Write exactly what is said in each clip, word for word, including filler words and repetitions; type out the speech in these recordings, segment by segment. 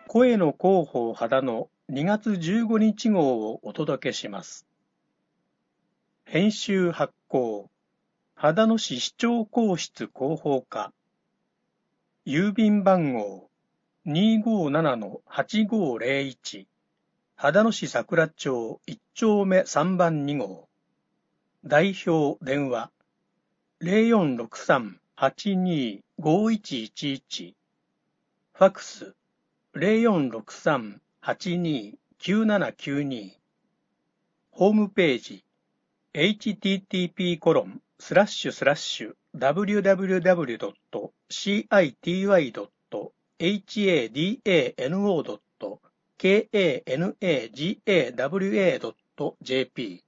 声の広報秦のにがつじゅうごにち号をお届けします。編集発行、秦野市市長公室広報課、郵便番号 にーごーななのはちごーぜろいち、秦野市桜町いっ丁目さんばんに号、代表電話 ゼロよんろくさん はちにー ごいちいちいち、ファクスゼロよんろくさん はちにー きゅうななきゅうに、ホームページ エイチティーティーピーコロンスラッシュスラッシュダブリュダブリュダブリュドットシーアイティーワイドットエイチエーディーエーエヌオードットケーエーエヌエージーエーダブリュエードットジェーピー。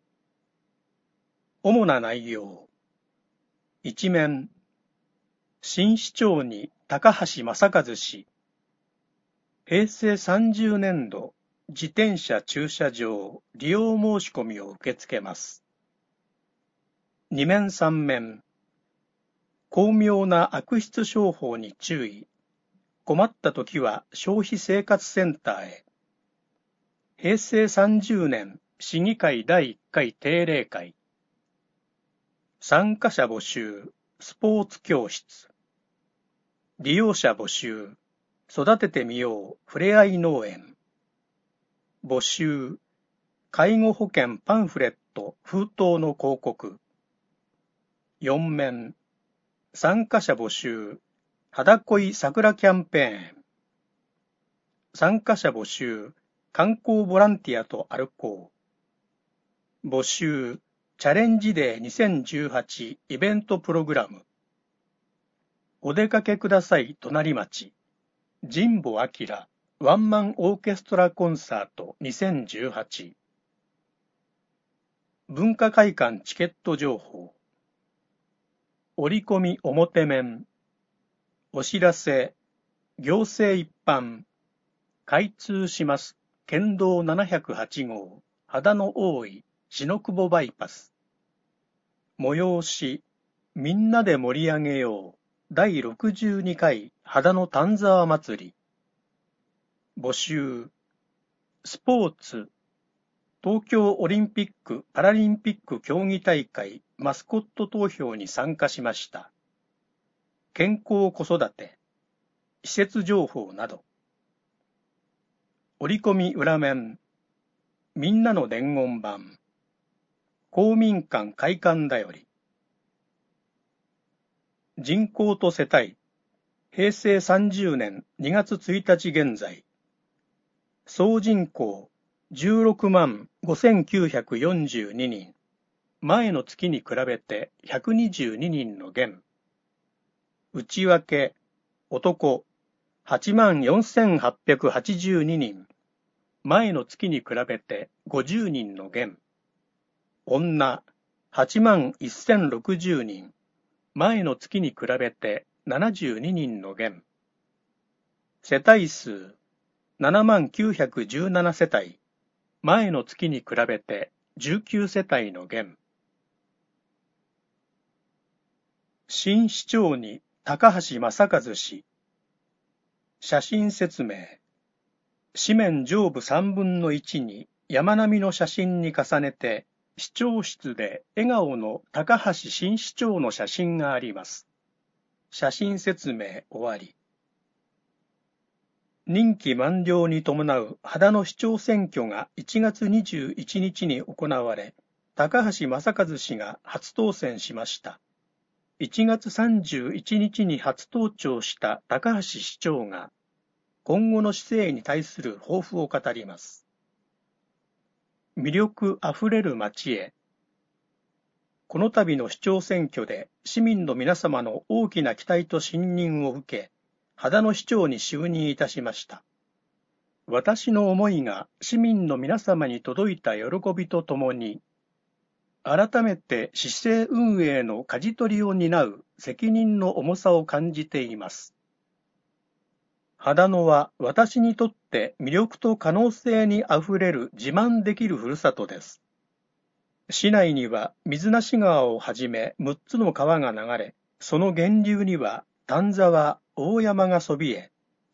主な内容。一面、新市長に高橋正和氏。平成さんじゅうねんど自転車駐車場利用申し込みを受け付けます。二面三面、巧妙な悪質商法に注意。困ったときは消費生活センターへ。平成さんじゅうねん市議会だいいっかい定例会。参加者募集、スポーツ教室。利用者募集、育ててみよう、ふれあい農園。募集、介護保険パンフレット、封筒の広告。よん面、参加者募集、肌恋桜キャンペーン。参加者募集、観光ボランティアと歩こう。募集、チャレンジデーにせんじゅうはちイベントプログラム。お出かけください隣町。神保明ワンマンオーケストラコンサートにせんじゅうはち。文化会館チケット情報。折り込み表面。お知らせ。行政一般。開通します。県道ななひゃくはち号、秦野大井、篠久保バイパス。催し、みんなで盛り上げよう。だいろくじゅうにかい秦野丹沢祭り。募集、スポーツ、東京オリンピック・パラリンピック競技大会マスコット投票に参加しました。健康子育て、施設情報など。折り込み裏面、みんなの伝言板、公民館開館だより。人口と世帯、平成さんじゅうねんにがつついたち現在、総人口じゅうろくまんごせんきゅうひゃくよんじゅうににん、前の月に比べてひゃくにじゅうににんの減。内訳、男はちまんよんせんはっぴゃくはちじゅうににん、前の月に比べてごじゅうにんの減。女はちまんせんろくじゅうにん、前の月に比べてななじゅうににんの減。世帯数ななまんきゅうひゃくじゅうなな世帯、前の月に比べてじゅうきゅう世帯の減。新市長に高橋正和氏。写真説明。紙面上部さんぶんのいちに山並みの写真に重ねて、市長室で笑顔の高橋新市長の写真があります。写真説明終わり。任期満了に伴う秦野市長選挙がいちがつにじゅういちにちに行われ、高橋正和氏が初当選しました。いちがつさんじゅういちにちに初登庁した高橋市長が、今後の市政に対する抱負を語ります。魅力あふれる街へ。この度の市長選挙で市民の皆様の大きな期待と信任を受け、秦野市長に就任いたしました。私の思いが市民の皆様に届いた喜びとともに、改めて市政運営の舵取りを担う責任の重さを感じています。秦野は私にとって魅力と可能性にあふれる自慢できるふるさとです。市内には水無川をはじめむっつの川が流れ、その源流には丹沢、大山がそびえ、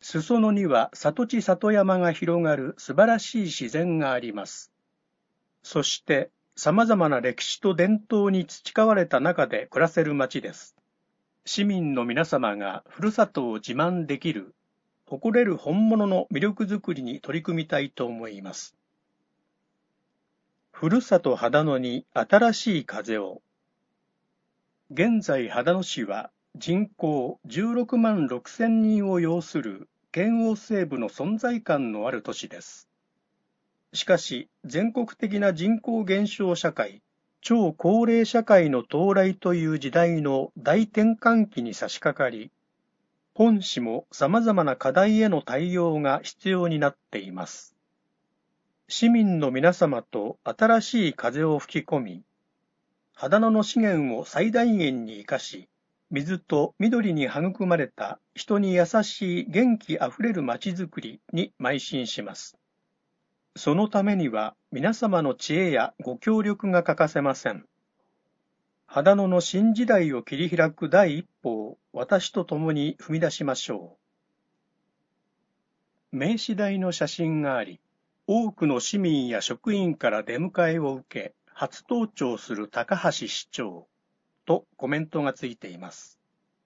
裾野には里地里山が広がる素晴らしい自然があります。そして、様々な歴史と伝統に培われた中で暮らせる町です。市民の皆様がふるさとを自慢できる、誇れる本物の魅力づくりに取り組みたいと思います。ふるさと秦野に新しい風を。現在秦野市は人口じゅうろくまんろくせんにんを擁する県央西部の存在感のある都市です。しかし、全国的な人口減少社会、超高齢社会の到来という時代の大転換期に差し掛かり、本市も様々な課題への対応が必要になっています。市民の皆様と新しい風を吹き込み、秦野の資源を最大限に生かし、水と緑に育まれた人に優しい元気あふれるまちづくりに邁進します。そのためには皆様の知恵やご協力が欠かせません。秦野の新時代を切り開く第一歩を私と共に踏み出しましょう。名刺台の写真があり、多くの市民や職員から出迎えを受け、初登庁する高橋市長とコメントがついています。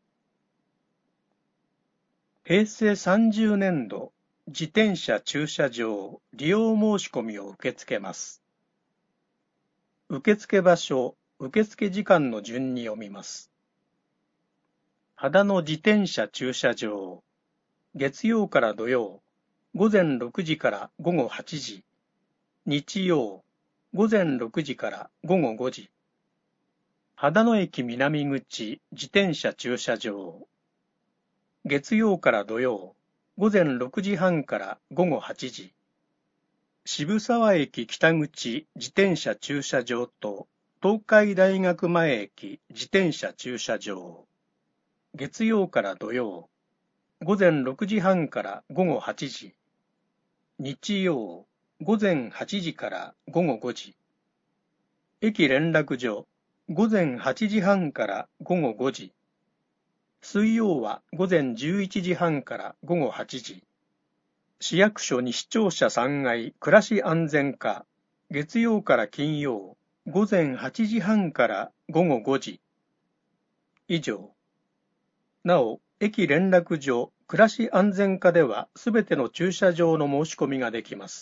へいせいさんじゅうねんど、自転車駐車場利用申し込みを受け付けます。受付場所、受付時間の順に読みます。秦野自転車駐車場、月曜から土曜、午前ろくじから午後はちじ、日曜、午前ろくじから午後ごじ。秦野駅南口自転車駐車場。月曜から土曜、午前ろくじはんから午後はちじ。渋沢駅北口自転車駐車場と東海大学前駅自転車駐車場。月曜から土曜、午前ろくじはんから午後はちじ。日曜、午前はちじから午後ごじ。駅連絡所、午前はちじはんから午後ごじ。水曜は午前じゅういちじはんから午後はちじ。市役所西庁舎さんがい暮らし安全課、月曜から金曜、午前はちじはんから午後ごじ。以上。なお、駅連絡所、暮らし安全課ではすべての駐車場の申し込みができます。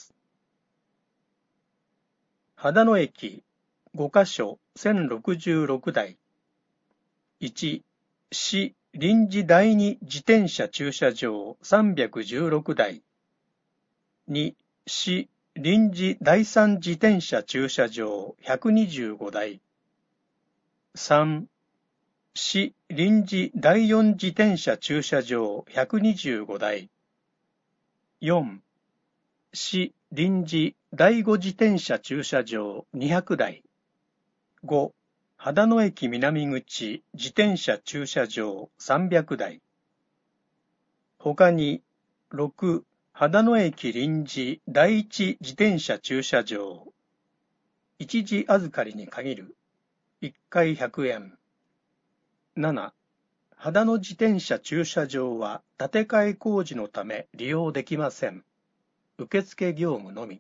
秦野駅、ごかしょせんろくじゅうろくだい。いち、市臨時第二自転車駐車場さんびゃくじゅうろくだい。に、市臨時第三自転車駐車場ひゃくにじゅうごだい。さん、市臨時第四自転車駐車場ひゃくにじゅうごだい。よん、市臨時第五自転車駐車場にひゃくだい。ご、秦野駅南口自転車駐車場さんびゃくだい。他に、ろく、秦野駅臨時第一自転車駐車場。一時預かりに限る。いっかいひゃくえん。なな、秦野自転車駐車場は建て替え工事のため利用できません。受付業務のみ。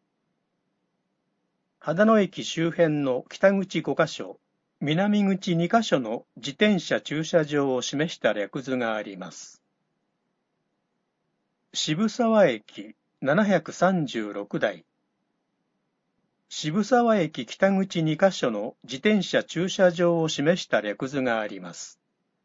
秦野駅周辺の北口ごかしょ、南口にかしょの自転車駐車場を示した略図があります。渋沢駅ななひゃくさんじゅうろくだい。渋沢駅北口にかしょの自転車駐車場を示した略図があります。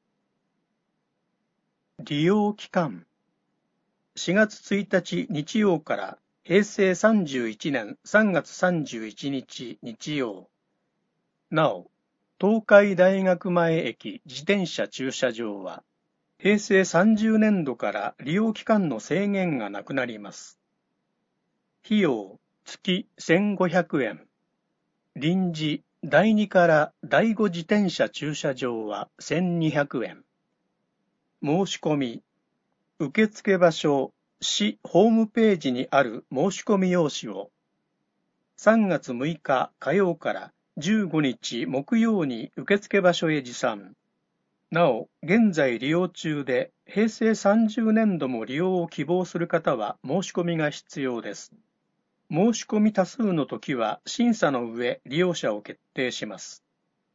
利用期間。しがつついたち日曜からへいせいさんじゅういちねんさんがつさんじゅういちにち日曜。なお、東海大学前駅自転車駐車場は、へいせいさんじゅうねんどから利用期間の制限がなくなります。費用、月せんごひゃくえん。臨時、だいにからだいご自転車駐車場はせんにひゃくえん。申し込み、受付場所、市ホームページにある申し込み用紙を、さんがつむいか火曜からじゅうごにち木曜に受付場所へ持参。 なお、現在利用中で、平成さんじゅうねんども利用を希望する方は申し込みが必要です。申し込み多数のときは審査の上、利用者を決定します。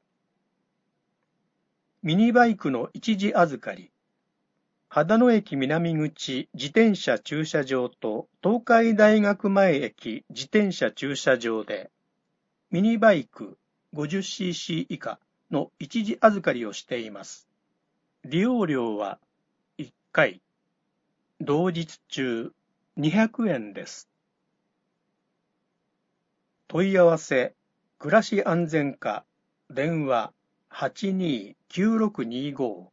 ミニバイクの一時預かり。秦野駅南口自転車駐車場と東海大学前駅自転車駐車場で、ミニバイク ごじゅっシーシー 以下の一時預かりをしています。利用料はいっかい、同日中にひゃくえんです。問い合わせ、暮らし安全課、電話はちにーきゅうろくにーごー